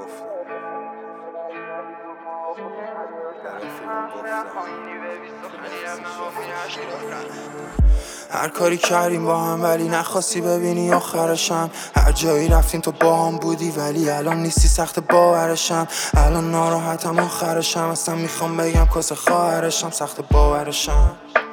هر کاری کردیم با هم ولی نخواستی ببینی آخرشم. هر جایی رفتیم تو با هم بودی ولی الان نیستی، سخت باورشم. الان ناراحتم آخرشم، اصلا میخوام بگم کاسه خواهرشم. سخت باورشم.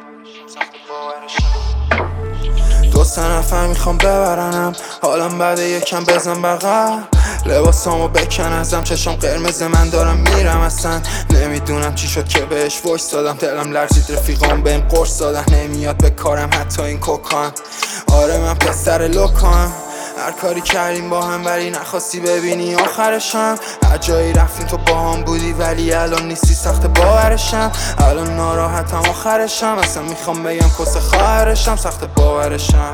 دو سه نفر میخوام ببرنم، حالم بعد یکم بزن بغل. لباسامو بکن ازم، چشم قرمز من دارم میرم. اصلا نمیدونم چی شد که بهش وایس دادم. دلم لرزید رفیقام بهم قرص دادن. نمیاد به کارم حتی این کوکان. آره من پسر لوکان. هر کاری کردیم با هم ولی نخواستی ببینی آخرشم. هر جایی رفتیم تو با هم بودی ولی الان نیستی، سخت باورشم. الان ناراحتم آخرشم، اصلا میخوام بگم کاسه خواهرشم. سخت باورشم.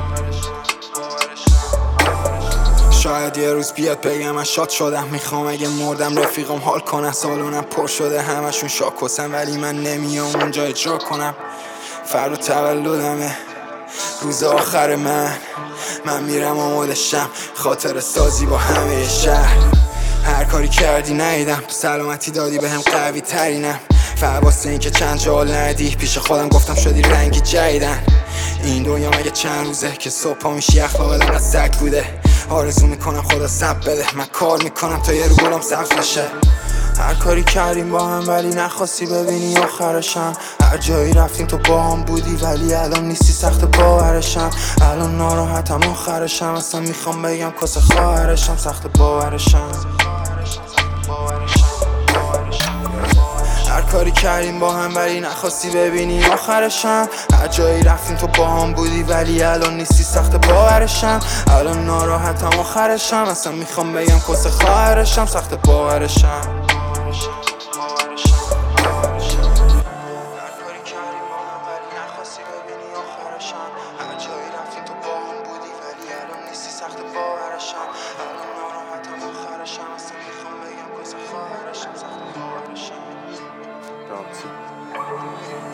شاید یه روز بیاد بگم من شاد شدم. میخوام اگه مردم رفیقم حال کنن. سالونم پر شده همشون شاکوسن ولی من نمیام اونجا اجرا کنم. فردا تولدمه، روز آخر من میرم آمادشم. خاطر سازی با همه شهر. هر کاری کردی نیدم، سلامتی دادی بهم قوی ترینم. فواسه این که چند جال ندی، پیش خودم گفتم شدی رنگی جدیدن. این دنیا مگه چند روزه که صبح پا میشی اخلاق آدم از سگ بوده. آرزو میکنم خدا صبر بده، من کار میکنم تا یه رو گلم سبز بشه. هر کاری کردیم با هم ولی نخواستی ببینی آخرشم. هر جایی رفتیم تو با هم بودی ولی الان نیستی، سخت باورشم. الان ناراحتم آخرشم، اصلا میخوام بگم کاسه خواهرشم. سخت باورشم. هر کاری کردیم با هم ولی نخواستی ببینی آخرشم. هر جایی رفتیم تو با هم بودی ولی الان نیستی، سخت باورشم. الان ناراحتم آخرشم، اصلا میخوام بگم کاسه خواهرشم. سخت باورشم. هر جایی رفتیم تو با هم بودی ولی الان نیستی، سخت باورشم. الان ناراحتم آخرشم، اصلا میخوام بگم کاسه خواهرشم. سخت باورشم.